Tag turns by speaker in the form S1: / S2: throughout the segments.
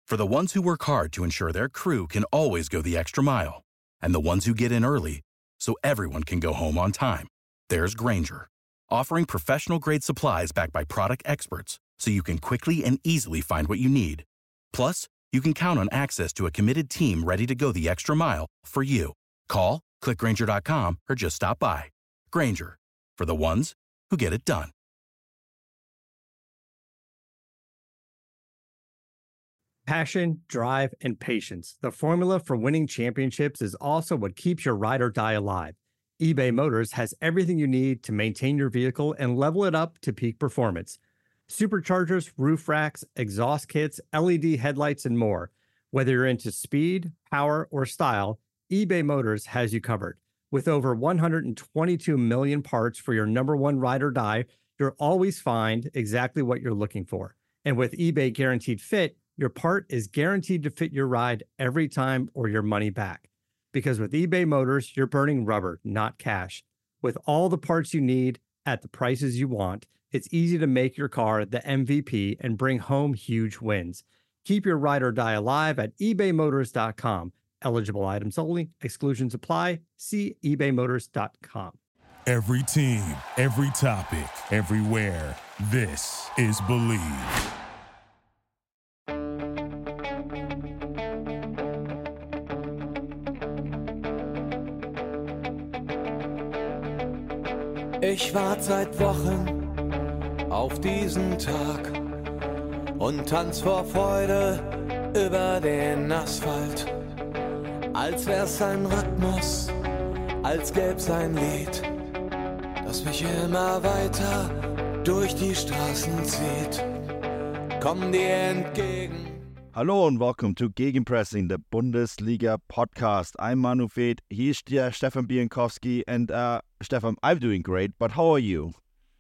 S1: For the ones who work hard to ensure their crew can always go the extra mile, and the ones who get in early so everyone can go home on time, there's Grainger, offering professional-grade supplies backed by product experts so you can quickly and easily find what you need. Plus, you can count on access to a committed team ready to go the extra mile for you. Call, click Grainger.com, or just stop by. Grainger, for the ones who get it done.
S2: Passion, drive, and patience. The formula for winning championships is also what keeps your ride or die alive. eBay Motors has everything you need to maintain your vehicle and level it up to peak performance. Superchargers, roof racks, exhaust kits, LED headlights, and more. Whether you're into speed, power, or style, eBay Motors has you covered. With over 122 million parts for your number one ride or die, you'll always find exactly what you're looking for. And with eBay Guaranteed Fit, your part is guaranteed to fit your ride every time or your money back. Because with eBay Motors, you're burning rubber, not cash. With all the parts you need at the prices you want, it's easy to make your car the MVP and bring home huge wins. Keep your ride or die alive at ebaymotors.com. Eligible items only. Exclusions apply. See ebaymotors.com.
S3: Every team, every topic, everywhere. This is Believe.
S4: Ich warte seit Wochen auf diesen Tag und tanz vor Freude über den Asphalt. Als wär's ein Rhythmus, als gäb's ein Lied, das mich immer weiter durch die Straßen zieht. Komm dir entgegen.
S5: Hallo and welcome to Gegenpressing, the Bundesliga podcast. I'm Manu Feth, he's Stefan Bienkowski, and Stefan, I'm doing great, but how are you?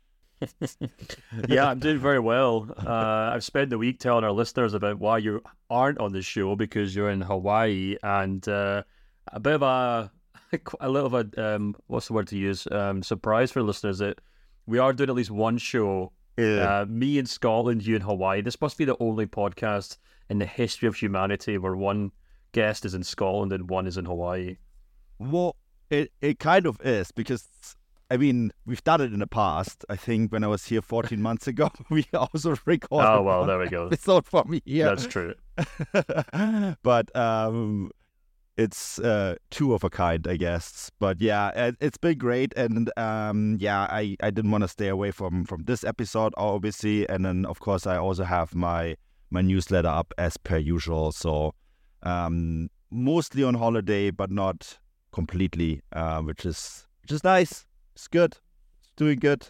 S6: Yeah, I'm doing very well. I've spent the week telling our listeners about why you aren't on the show because you're in Hawaii, and a bit of a little of a what's the word to use? Surprise for listeners that we are doing at least one show.
S5: Yeah.
S6: Me in Scotland, you in Hawaii. This must be the only podcast in the history of humanity where one guest is in Scotland and one is in Hawaii.
S5: Well, it kind of is, because I mean, we've done it in the past. I think when I was here 14 months ago, we also recorded.
S6: Oh, well, there we go.
S5: Episode for me here.
S6: That's true.
S5: But it's two of a kind, I guess. But yeah, it's been great. And yeah, I didn't want to stay away from this episode, obviously. And then, of course, I also have my newsletter up as per usual. So mostly on holiday, but not completely, which is nice. It's good. It's doing good.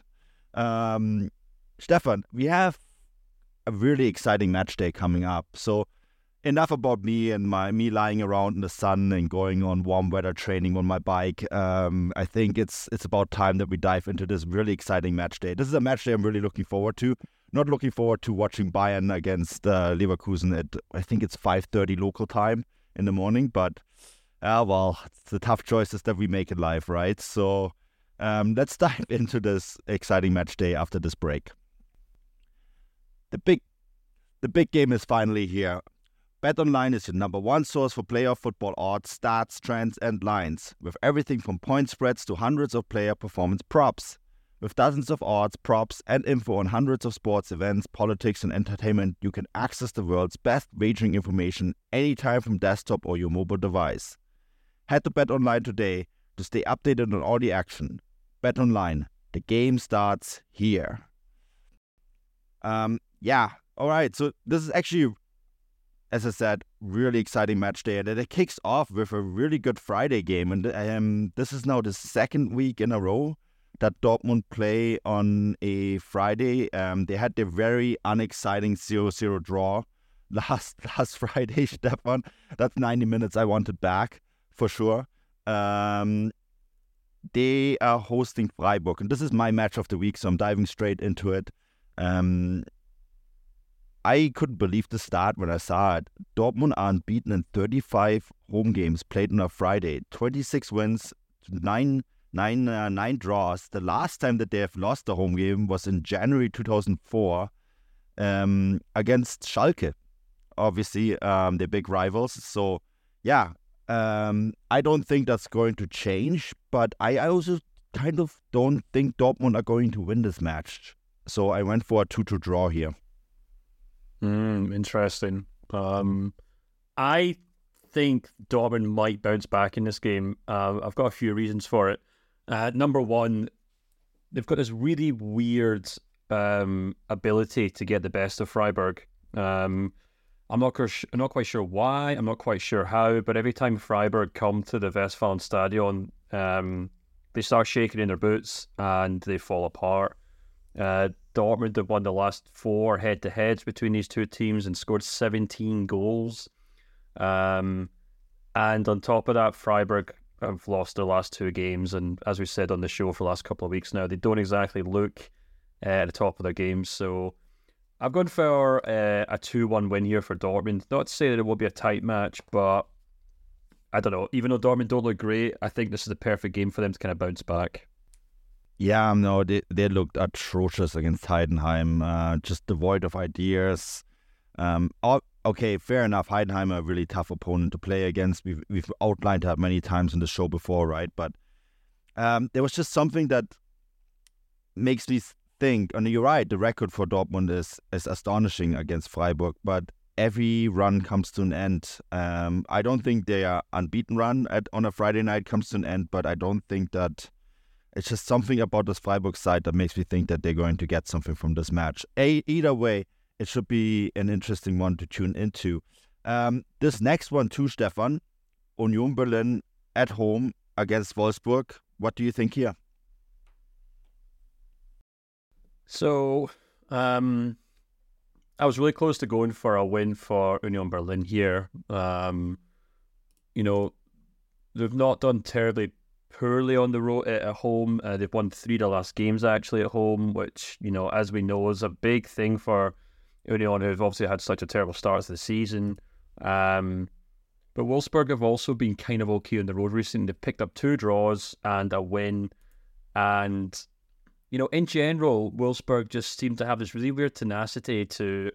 S5: Stefan, we have a really exciting match day coming up. So enough about me and me lying around in the sun and going on warm weather training on my bike. I think it's about time that we dive into this really exciting match day. This is a match day I'm really looking forward to. Not looking forward to watching Bayern against Leverkusen at, I think it's 5:30 local time in the morning. But, well, it's the tough choices that we make in life, right? So let's dive into this exciting match day after this break. The big game is finally here. BetOnline is your number one source for playoff football odds, stats, trends, and lines, with everything from point spreads to hundreds of player performance props. With dozens of odds, props, and info on hundreds of sports events, politics, and entertainment, you can access the world's best wagering information anytime from desktop or your mobile device. Head to BetOnline today to stay updated on all the action. BetOnline, the game starts here. Yeah, all right. So this is actually, as I said, really exciting match day, and it kicks off with a really good Friday game. And this is now the second week in a row that Dortmund play on a Friday. They had their very unexciting 0-0 draw last Friday, Stefan. That's 90 minutes I wanted back, for sure. They are hosting Freiburg, and this is my match of the week, so I'm diving straight into it. I couldn't believe the start when I saw it. Dortmund are unbeaten in 35 home games played on a Friday. 26 wins, 9 draws. The last time that they have lost a home game was in January 2004 against Schalke. obviously. They're big rivals. So, yeah, I don't think that's going to change. But I also kind of don't think Dortmund are going to win this match. So I went for a 2-2 draw here.
S6: Interesting. I think Dortmund might bounce back in this game. I've got a few reasons for it. Number one, they've got this really weird ability to get the best of Freiburg. I'm not quite sure why. I'm not quite sure how. But every time Freiburg come to the Westfalenstadion, they start shaking in their boots and they fall apart. Dortmund have won the last 4 head-to-heads between these two teams and scored 17 goals. And on top of that, Freiburg have lost their last 2 games. And as we said on the show for the last couple of weeks now, they don't exactly look at the top of their games. So I've gone for a 2-1 win here for Dortmund. Not to say that it will be a tight match, but I don't know. Even though Dortmund don't look great, I think this is the perfect game for them to kind of bounce back.
S5: Yeah, no, they looked atrocious against Heidenheim, just devoid of ideas. Okay, fair enough. Heidenheim are a really tough opponent to play against. We've outlined that many times in the show before, right? But there was just something that makes me think, and you're right, the record for Dortmund is astonishing against Freiburg, but every run comes to an end. I don't think their unbeaten run on a Friday night comes to an end, but I don't think that it's just something about this Freiburg side that makes me think that they're going to get something from this match. Either way, it should be an interesting one to tune into. This next one too, Stefan, Union Berlin at home against Wolfsburg. What do you think here?
S6: So, I was really close to going for a win for Union Berlin here. You know, they've not done terribly poorly on the road at home. They've won 3 of the last games actually at home, which, you know, as we know, is a big thing for Union, who've obviously had such a terrible start to the season. But Wolfsburg have also been kind of okay on the road recently. They've picked up 2 draws and a win. And, you know, in general, Wolfsburg just seem to have this really weird tenacity to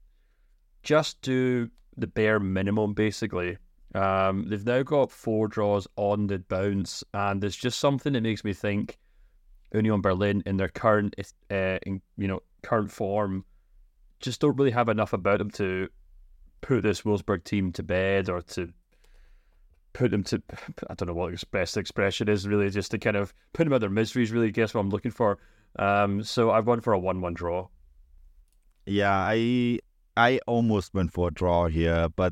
S6: just do the bare minimum, basically. They've now got 4 draws on the bounce, and there's just something that makes me think Union Berlin in their current, current form, just don't really have enough about them to put this Wolfsburg team to bed, or to put them to, I don't know what the best expression is, really, just to kind of put them out of their miseries, really, guess what I'm looking for. So I've gone for a 1-1 draw.
S5: Yeah, I almost went for a draw here, but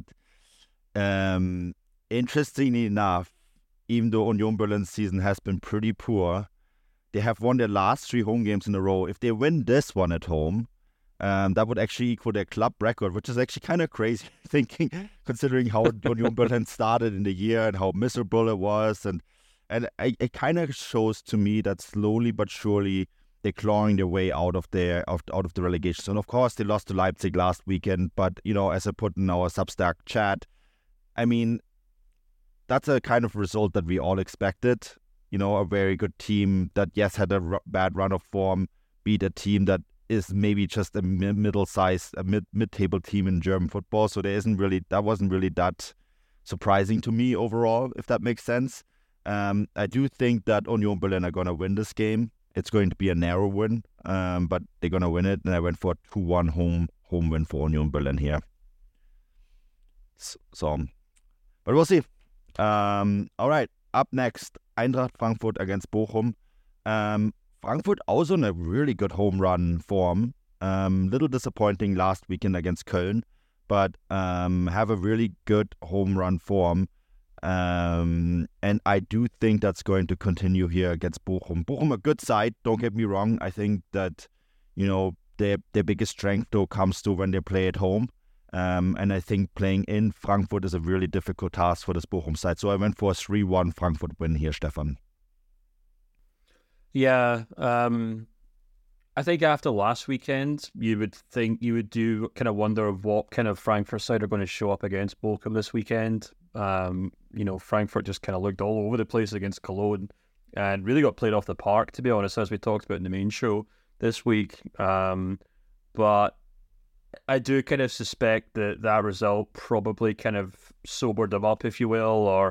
S5: interestingly enough, even though Union Berlin's season has been pretty poor, they have won their last 3 home games in a row. If they win this one at home, that would actually equal their club record, which is actually kind of crazy considering how Union Berlin started in the year and how miserable it was. And it kind of shows to me that slowly but surely they're clawing their way out of the relegation. And of course, they lost to Leipzig last weekend. But, you know, as I put in our Substack chat, I mean, that's a kind of result that we all expected. You know, a very good team that, yes, had a bad run of form, beat a team that is maybe just a middle-sized, mid-table team in German football. So that wasn't really that surprising to me overall, if that makes sense. I do think that Union Berlin are going to win this game. It's going to be a narrow win, but they're going to win it. And I went for a 2-1 home win for Union Berlin here. So, but we'll see. All right, up next, Eintracht Frankfurt against Bochum. Frankfurt also in a really good home run form. Little disappointing last weekend against Köln, but have a really good home run form. And I do think that's going to continue here against Bochum. Bochum, a good side, don't get me wrong. I think that, you know, their biggest strength, though, comes to when they play at home. And I think playing in Frankfurt is a really difficult task for this Bochum side. So I went for a 3-1 Frankfurt win here, Stefan.
S6: Yeah, I think after last weekend, you would kind of wonder what kind of Frankfurt side are going to show up against Bochum this weekend. You know, Frankfurt just kind of looked all over the place against Cologne and really got played off the park, to be honest, as we talked about in the main show this week. But I do kind of suspect that result probably kind of sobered them up, if you will, or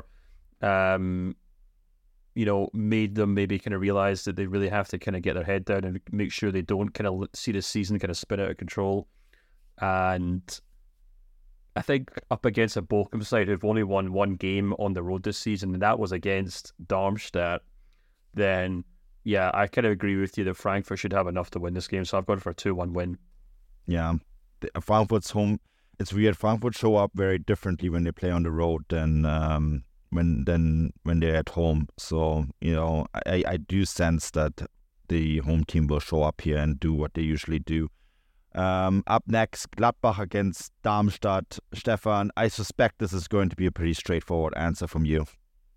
S6: made them maybe kind of realize that they really have to kind of get their head down and make sure they don't kind of see the season kind of spin out of control. And I think up against a Bochum side who've only won one game on the road this season, and that was against Darmstadt, then yeah, I kind of agree with you that Frankfurt should have enough to win this game. So I've gone for a 2-1 win.
S5: Yeah, Frankfurt's home. It's weird. Frankfurt show up very differently when they play on the road than when they're at home. So I do sense that the home team will show up here and do what they usually do. Up next, Gladbach against Darmstadt. Stefan, I suspect this is going to be a pretty straightforward answer from you.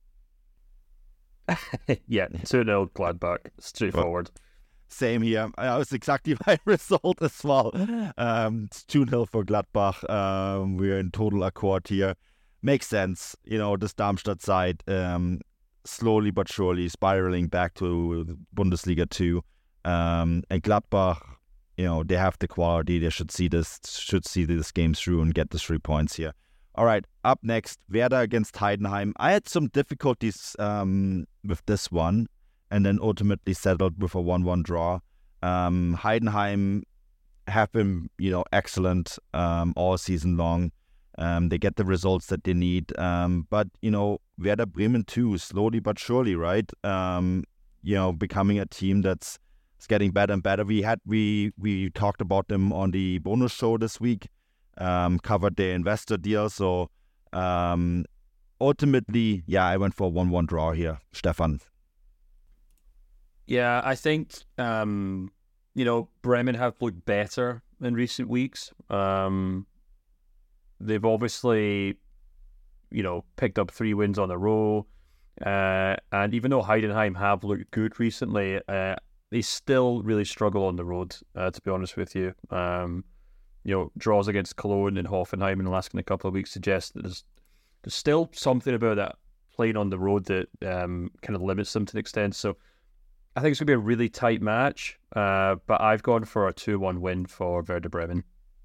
S6: Yeah, 2-0 Gladbach, straightforward.
S5: Same here. That was exactly my result as well. It's 2-0 for Gladbach. We're in total accord here. Makes sense. This Darmstadt side slowly but surely spiraling back to Bundesliga 2. And Gladbach, they have the quality. They should see this game through and get the 3 points here. All right, up next, Werder against Heidenheim. I had some difficulties with this one, and then ultimately settled with a 1-1 draw. Heidenheim have been, excellent all season long. They get the results that they need. But, Werder Bremen too, slowly but surely, right? Becoming a team that's getting better and better. We talked about them on the bonus show this week, covered their investor deal. So ultimately, I went for a 1-1 draw here. Stefan.
S6: Yeah, I think, Bremen have looked better in recent weeks. They've obviously, picked up 3 wins on a row. And even though Heidenheim have looked good recently, they still really struggle on the road, to be honest with you. Draws against Cologne and Hoffenheim in the last couple of weeks suggest that there's still something about that playing on the road that kind of limits them to an extent. So I think it's going to be a really tight match, but I've gone for a 2-1 win for Werder Bremen.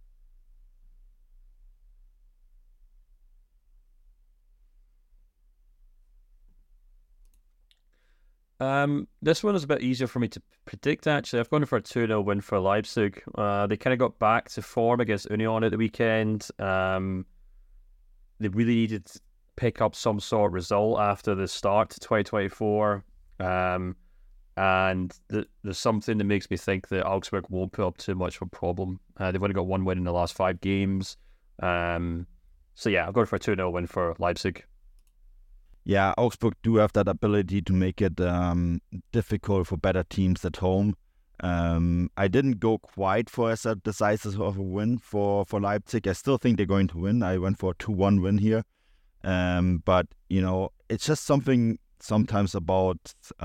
S6: This one is a bit easier for me to predict, actually. I've gone for a 2-0 win for Leipzig. They kind of got back to form against Union at the weekend. They really needed to pick up some sort of result after the start to 2024. And there's something that makes me think that Augsburg won't put up too much of a problem. They've only got 1 win in the last 5 games. I've gone for a 2-0 win for Leipzig.
S5: Yeah, Augsburg do have that ability to make it difficult for better teams at home. I didn't go quite for as decisive of a win for Leipzig. I still think they're going to win. I went for a 2-1 win here. But, it's just something sometimes about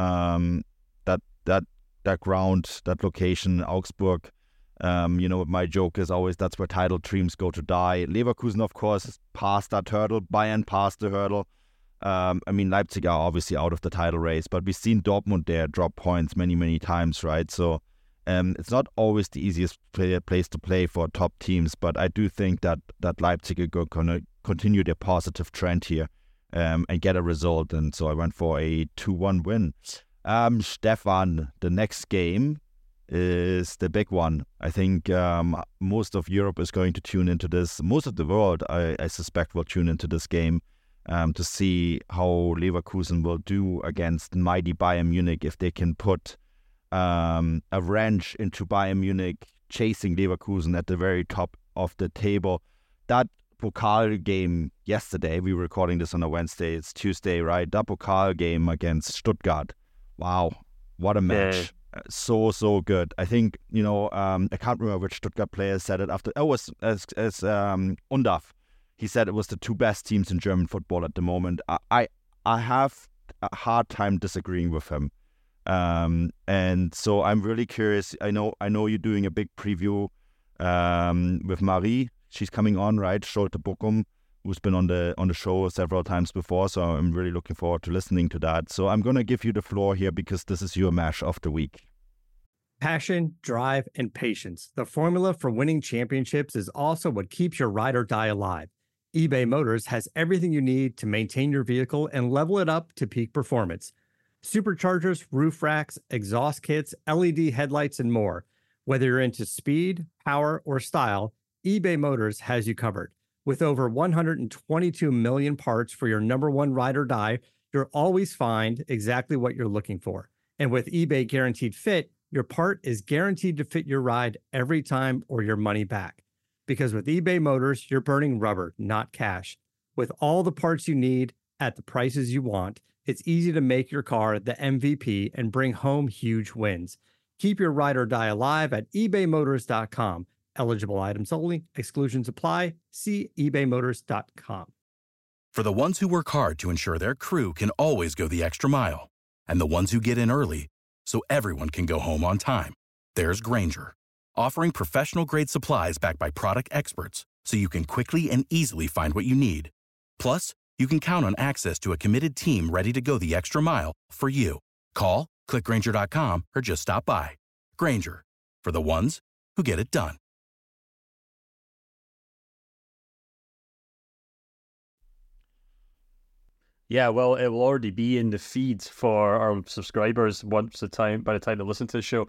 S5: that ground, that location, Augsburg. My joke is always that's where title dreams go to die. Leverkusen, of course, passed that hurdle. Bayern passed the hurdle. Leipzig are obviously out of the title race, but we've seen Dortmund there drop points many, many times, right? So it's not always the easiest place to play for top teams, but I do think that Leipzig are going to continue their positive trend here and get a result. And so I went for a 2-1 win. Stefan, the next game is the big one. I think most of Europe is going to tune into this. Most of the world, I suspect, will tune into this game. To see how Leverkusen will do against mighty Bayern Munich, if they can put a wrench into Bayern Munich, chasing Leverkusen at the very top of the table. That Pokal game yesterday, we were recording this on a Wednesday, it's Tuesday, right? That Pokal game against Stuttgart. Wow, what a match. Yeah. So good. I think, I can't remember which Stuttgart player said it after. It was as Undav. He said it was the 2 best teams in German football at the moment. I have a hard time disagreeing with him. And so I'm really curious. I know you're doing a big preview with Marie. She's coming on, right? Schulte Bochum, who's been on the show several times before. So I'm really looking forward to listening to that. So I'm going to give you the floor here because this is your match of the week.
S2: Passion, drive, and patience. The formula for winning championships is also what keeps your ride or die alive. eBay Motors has everything you need to maintain your vehicle and level it up to peak performance. Superchargers, roof racks, exhaust kits, LED headlights, and more. Whether you're into speed, power, or style, eBay Motors has you covered. With over 122 million parts for your number one ride or die, you'll always find exactly what you're looking for. And with eBay Guaranteed Fit, your part is guaranteed to fit your ride every time or your money back. Because with eBay Motors, you're burning rubber, not cash. With all the parts you need at the prices you want, it's easy to make your car the MVP and bring home huge wins. Keep your ride or die alive at ebaymotors.com. Eligible items only. Exclusions apply. See ebaymotors.com.
S1: For the ones who work hard to ensure their crew can always go the extra mile, and the ones who get in early so everyone can go home on time, there's Grainger, offering professional-grade supplies backed by product experts so you can quickly and easily find what you need. Plus, you can count on access to a committed team ready to go the extra mile for you. Call, click Grainger.com, or just stop by. Grainger, for the ones who get it done.
S6: Yeah, well, it will already be in the feed for our subscribers by the time they listen to the show.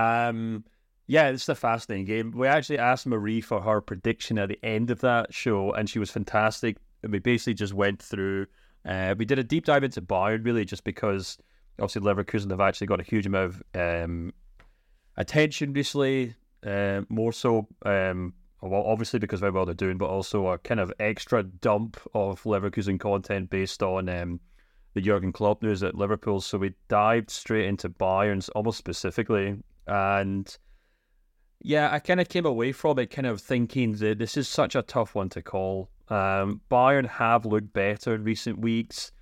S6: Yeah, it's a fascinating game. We actually asked Marie for her prediction at the end of that show, and she was fantastic. We basically just went through. We did a deep dive into Bayern, really, just because obviously Leverkusen have actually got a huge amount of attention recently, more so. Well, obviously because of how well they're doing, but also a kind of extra dump of Leverkusen content based on the Jurgen Klopp news at Liverpool. So we dived straight into Bayern's almost specifically. And yeah, I kind of came away from it kind of thinking that this is such a tough one to call. Bayern have looked better in recent weeks.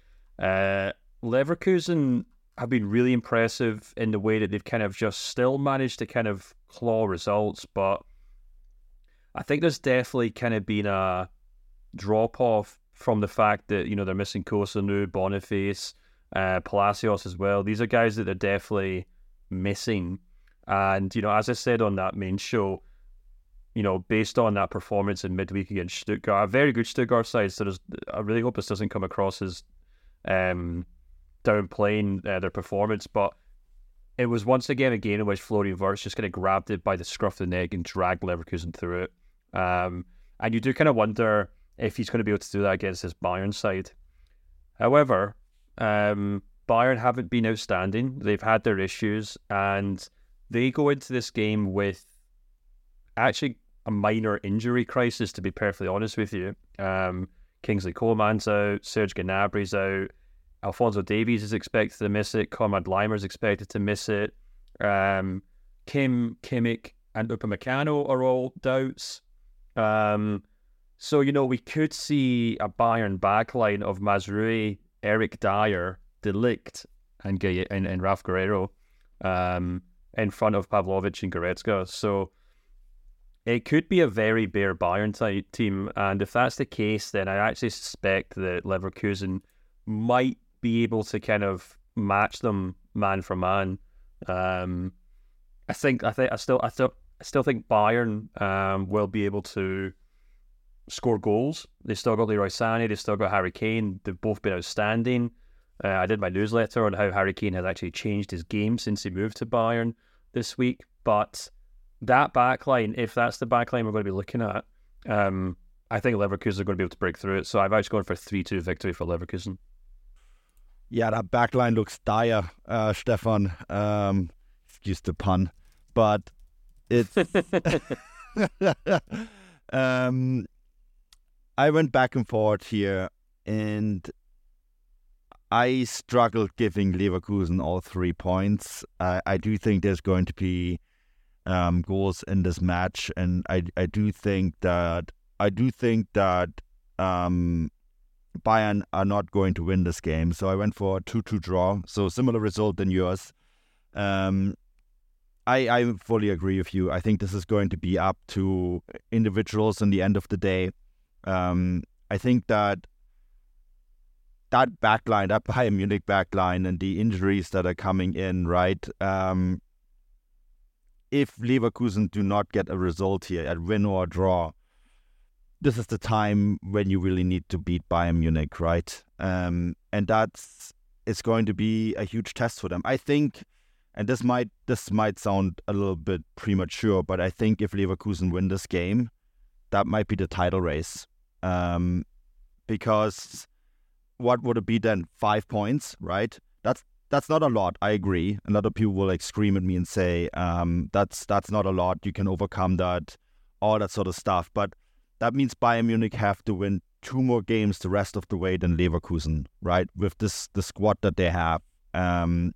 S6: Leverkusen have been really impressive in the way that they've kind of just still managed to kind of claw results, but I think there's definitely kind of been a drop-off from the fact that, you know, they're missing Kosunu, Boniface, Palacios as well. These are guys that they're definitely missing. And, you know, as I said on that main show, you know, based on that performance in midweek against Stuttgart, a very good Stuttgart side, so I really hope this doesn't come across as downplaying their performance, but it was once again a game in which Florian Wirtz just kind of grabbed it by the scruff of the neck and dragged Leverkusen through it. And you do kind of wonder if he's going to be able to do that against his Bayern side. However, Bayern haven't been outstanding. They've had their issues, and they go into this game with actually a minor injury crisis, to be perfectly honest with you. Kingsley Coman's out, Serge Gnabry's out, Alphonso Davies is expected to miss it. Konrad Laimer is expected to miss it. Kim, Kimmich, and Upamecano are all doubts. So, you know, we could see a Bayern backline of Mazraoui, Eric Dyer, De Ligt, and Ralf Guerrero in front of Pavlovic and Goretzka. So it could be a very bare Bayern type team. And if that's the case, then I actually suspect that Leverkusen might be able to kind of match them man for man. I still think Bayern will be able to score goals. They still got Leroy Sané, they still got Harry Kane. They've both been outstanding. I did my newsletter on how Harry Kane has actually changed his game since he moved to Bayern this week. But that backline, if that's the backline we're going to be looking at, I think Leverkusen are going to be able to break through it. So I've actually gone for a 3-2 victory for Leverkusen.
S5: Yeah, that backline looks dire, Stefan. Excuse the pun. But it's... I went back and forth here, and I struggled giving Leverkusen all 3 points. I do think there's going to be goals in this match, and I do think that Bayern are not going to win this game. So I went for a 2-2 draw. So similar result than yours. I fully agree with you. I think this is going to be up to individuals in the end of the day. I think that backline, that Bayern Munich backline, and the injuries that are coming in, right? if Leverkusen do not get a result here, at win or a draw, this is the time when you really need to beat Bayern Munich, right? And it's going to be a huge test for them. I think, and this might sound a little bit premature, but I think if Leverkusen win this game, that might be the title race. Because what would it be then? 5 points, right? That's not a lot. I agree. A lot of people will scream at me and say, that's not a lot. You can overcome that, all that sort of stuff. But that means Bayern Munich have to win 2 more games the rest of the way than Leverkusen, right? With the squad that they have. And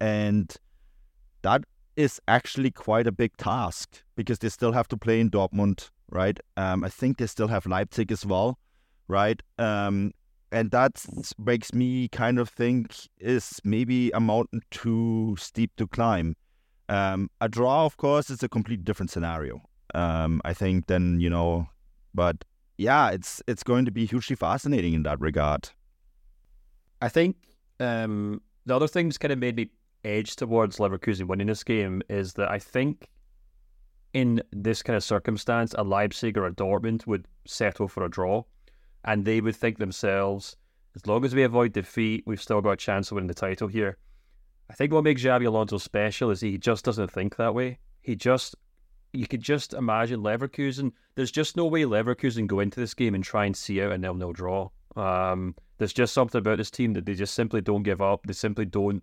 S5: that is actually quite a big task because they still have to play in Dortmund, right? I think they still have Leipzig as well, right? And that makes me kind of think is maybe a mountain too steep to climb. A draw, of course, is a completely different scenario. I think then, but yeah, it's going to be hugely fascinating in that regard.
S6: I think the other thing that's kind of made me edge towards Leverkusen winning this game is that I think in this kind of circumstance, a Leipzig or a Dortmund would settle for a draw. And they would think themselves, as long as we avoid defeat, we've still got a chance of winning the title here. I think what makes Xabi Alonso special is he just doesn't think that way. You could just imagine Leverkusen. There's just no way Leverkusen go into this game and try and see out a 0-0 draw. There's just something about this team that they just simply don't give up. They simply don't,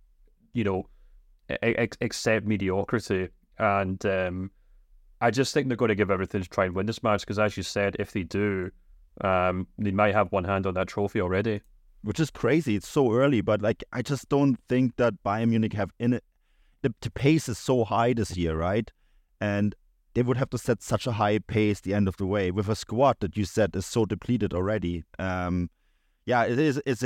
S6: accept mediocrity. And I just think they're going to give everything to try and win this match because, as you said, if they do, they might have one hand on that trophy already.
S5: Which is crazy. It's so early, but I just don't think that Bayern Munich have in it. The pace is so high this year, right? And they would have to set such a high pace the end of the way with a squad that you said is so depleted already. It's a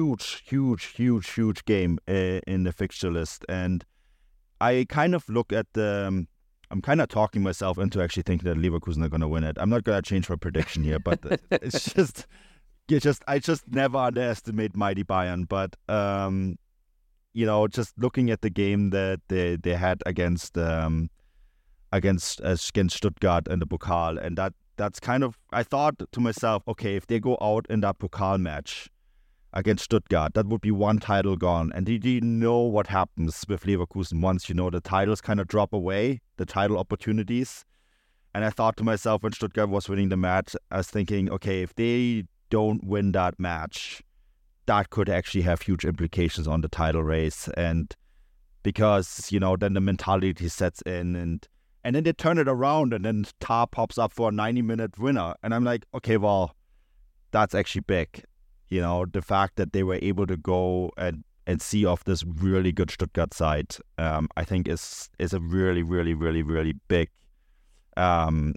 S5: huge game in the fixture list. And I kind of look at I'm kind of talking myself into actually thinking that Leverkusen are going to win it. I'm not going to change my prediction here, but it's I just never underestimate mighty Bayern. But just looking at the game that they had against Stuttgart in the Pokal, and that's kind of, I thought to myself, okay, if they go out in that Pokal match against Stuttgart, that would be one title gone. And did you know what happens with Leverkusen once, the titles kind of drop away, the title opportunities? And I thought to myself when Stuttgart was winning the match, I was thinking, okay, if they don't win that match, that could actually have huge implications on the title race. And because, then the mentality sets in and then they turn it around and then Tar pops up for a 90-minute winner. And I'm like, okay, well, that's actually big. The fact that they were able to go and see off this really good Stuttgart side, I think is a really, really, really, really big, they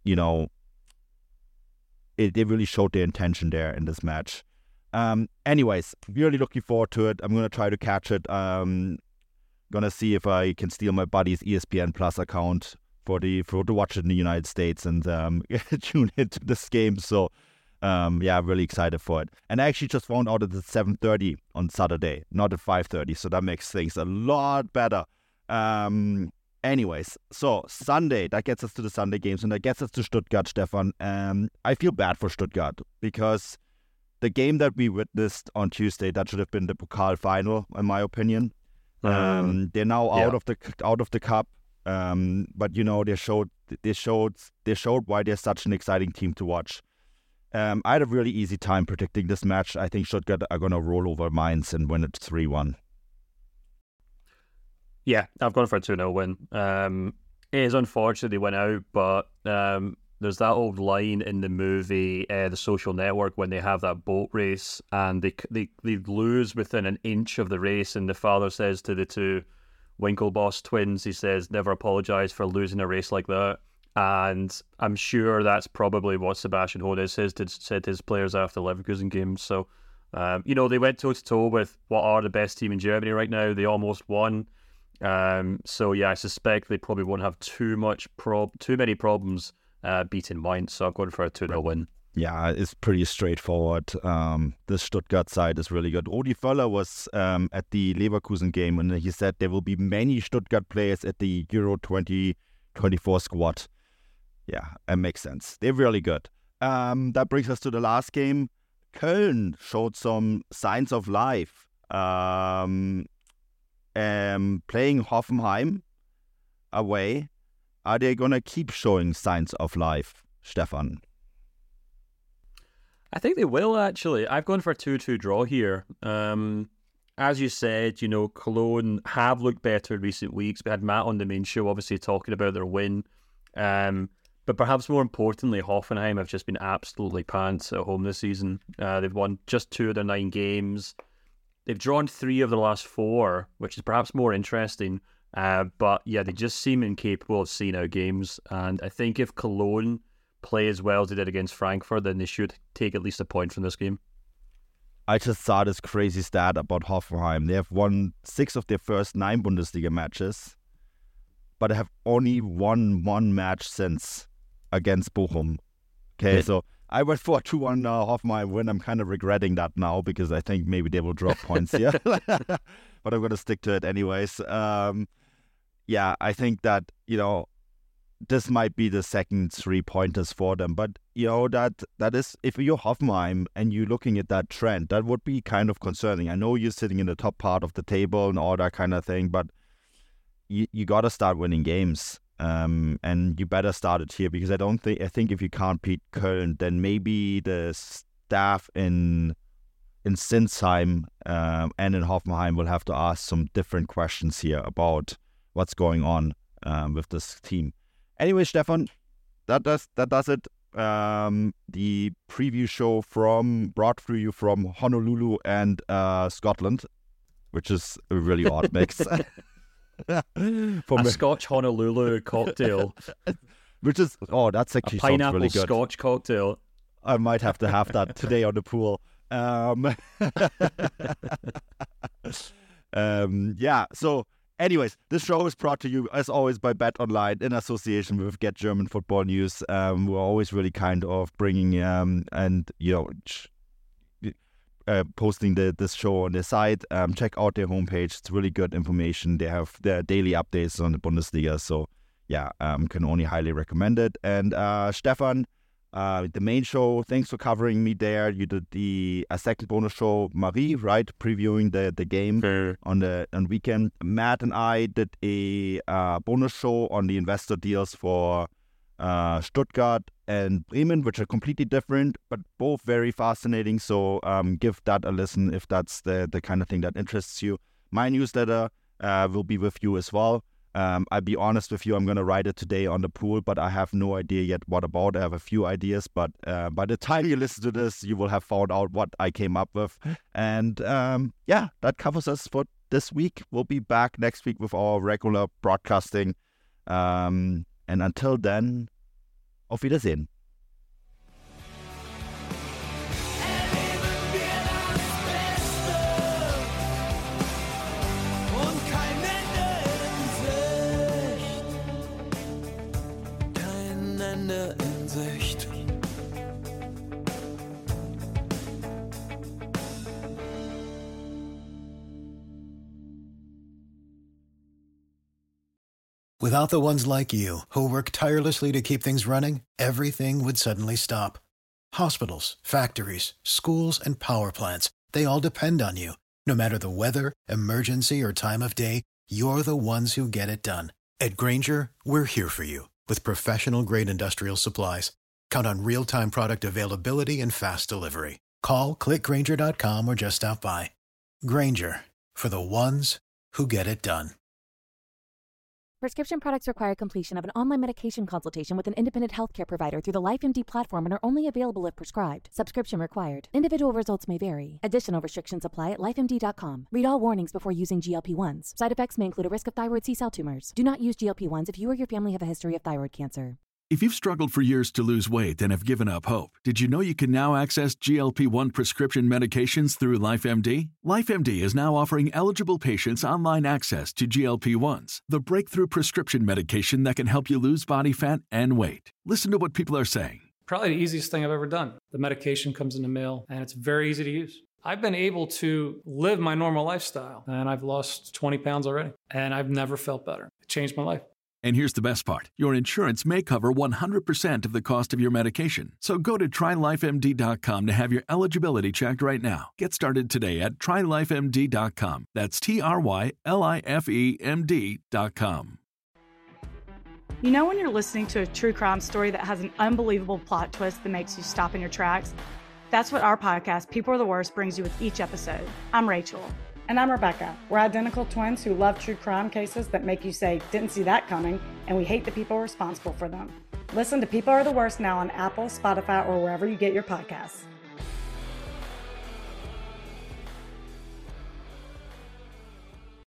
S5: really showed their intention there in this match. Anyways, really looking forward to it. I'm going to try to catch it. Going to see if I can steal my buddy's ESPN Plus account to watch it in the United States and tune into this game. So, really excited for it. And I actually just found out that it's 7:30 on Saturday, not at 5:30. So that makes things a lot better. Anyways, so Sunday, that gets us to the Sunday games, and that gets us to Stuttgart, Stefan. I feel bad for Stuttgart because the game that we witnessed on Tuesday, that should have been the Pokal final, in my opinion. They're now out of the cup. But they showed why they're such an exciting team to watch. I had a really easy time predicting this match. I think Stuttgart are going to roll over Mainz and win it 3-1.
S6: Yeah, I've gone for a 2-0 win. It is unfortunate they went out, but there's that old line in the movie, The Social Network, when they have that boat race and they lose within an inch of the race, and the father says to the two Winklevoss twins, he says, never apologise for losing a race like that. And I'm sure that's probably what Sebastian Hoeneß said to his players after the Leverkusen game. So, they went toe-to-toe with what are the best team in Germany right now. They almost won. So, I suspect they probably won't have too many problems beating Mainz. So I'm going for a 2-0 win.
S5: Yeah, it's pretty straightforward. The Stuttgart side is really good. Rudi Völler was at the Leverkusen game, and he said there will be many Stuttgart players at the Euro 2024 squad. Yeah, that makes sense. They're really good. That brings us to the last game. Köln showed some signs of life. Playing Hoffenheim away. Are they going to keep showing signs of life, Stefan?
S6: I think they will, actually. I've gone for a 2-2 draw here. As you said, Cologne have looked better in recent weeks. We had Matt on the main show, obviously, talking about their win. But perhaps more importantly, Hoffenheim have just been absolutely pants at home this season. They've won just 2 of their 9 games. They've drawn 3 of the last 4, which is perhaps more interesting. But yeah, they just seem incapable of seeing out games. And I think if Cologne play as well as they did against Frankfurt, then they should take at least a point from this game.
S5: I just saw this crazy stat about Hoffenheim. They have won 6 of their first 9 Bundesliga matches, but have only won 1 match since against Bochum. Okay, so I went for a 2-1 Hoffenheim win. I'm kind of regretting that now because I think maybe they will drop points here. But I'm going to stick to it anyways. Yeah, I think that, this might be the second 3-pointers for them. But, that is, if you're Hoffenheim and you're looking at that trend, that would be kind of concerning. I know you're sitting in the top part of the table and all that kind of thing, but you got to start winning games. And you better start it here because I think if you can't beat Köln, then maybe the staff in Sinsheim and in Hoffenheim will have to ask some different questions here about what's going on with this team. Anyway, Stefan, that does it. The preview show brought through you from Honolulu and Scotland, which is a really odd mix.
S6: A Scotch Honolulu cocktail.
S5: Which is, that's actually sounds really good.
S6: Pineapple Scotch cocktail.
S5: I might have to have that today on the pool. Yeah, so anyways, this show is brought to you, as always, by Bet Online in association with Get German Football News. We're always really kind of bringing posting this show on their site. Check out their homepage. It's really good information. They have their daily updates on the Bundesliga. So, yeah, can only highly recommend it. And Stefan, the main show, thanks for covering me there. You did a second bonus show, Marie, right? Previewing the game on weekend. Matt and I did a bonus show on the investor deals for Stuttgart and Bremen, which are completely different, but both very fascinating. So give that a listen if that's the kind of thing that interests you. My newsletter will be with you as well. I'll be honest with you, I'm going to write it today on the pool, but I have no idea yet what about. I have a few ideas, but by the time you listen to this, you will have found out what I came up with. And that covers us for this week. We'll be back next week with our regular broadcasting. And until then, auf Wiedersehen.
S7: Without the ones like you, who work tirelessly to keep things running, everything would suddenly stop. Hospitals, factories, schools, and power plants, they all depend on you. No matter the weather, emergency, or time of day, you're the ones who get it done. At Grainger, we're here for you with professional-grade industrial supplies. Count on real-time product availability and fast delivery. Call, click Grainger.com, or just stop by. Grainger, for the ones who get it done.
S8: Prescription products require completion of an online medication consultation with an independent healthcare provider through the LifeMD platform and are only available if prescribed. Subscription required. Individual results may vary. Additional restrictions apply at lifemd.com. Read all warnings before using GLP-1s. Side effects may include a risk of thyroid C-cell tumors. Do not use GLP-1s if you or your family have a history of thyroid cancer.
S9: If you've struggled for years to lose weight and have given up hope, did you know you can now access GLP-1 prescription medications through LifeMD? LifeMD is now offering eligible patients online access to GLP-1s, the breakthrough prescription medication that can help you lose body fat and weight. Listen to what people are saying.
S10: probably the easiest thing I've ever done. The medication comes in the mail, and it's very easy to use. I've been able to live my normal lifestyle, and I've lost 20 pounds already, and I've never felt better. It changed my life.
S9: And here's the best part. Your insurance may cover 100% of the cost of your medication. So go to TryLifeMD.com to have your eligibility checked right now. Get started today at TryLifeMD.com. That's TryLifeMD.com.
S11: You know when you're listening to a true crime story that has an unbelievable plot twist that makes you stop in your tracks? That's what our podcast, People Are the Worst, brings you with each episode. I'm Rachel.
S12: And I'm Rebecca. We're identical twins who love true crime cases that make you say, didn't see that coming, and we hate the people responsible for them. Listen to People Are the Worst now on Apple, Spotify, or wherever you get your podcasts.